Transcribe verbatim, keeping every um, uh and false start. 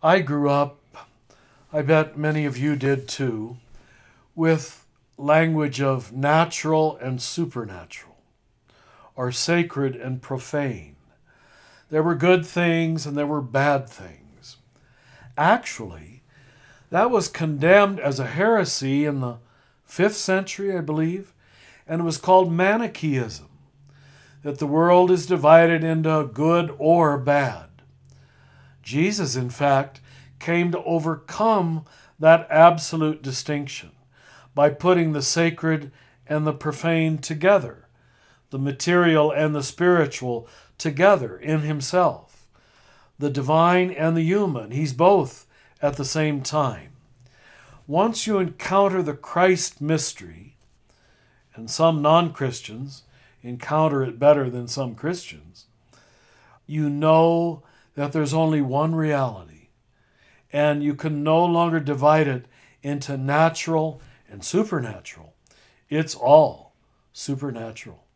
I grew up, I bet many of you did too, with language of natural and supernatural, or sacred and profane. There were good things and there were bad things. Actually, that was condemned as a heresy in the fifth century, I believe, and it was called Manichaeism, that the world is divided into good or bad. Jesus, in fact, came to overcome that absolute distinction by putting the sacred and the profane together, the material and the spiritual together in himself, the divine and the human. He's both at the same time. Once you encounter the Christ mystery, and some non-Christians encounter it better than some Christians, you know that there's only one reality, and you can no longer divide it into natural and supernatural. It's all supernatural.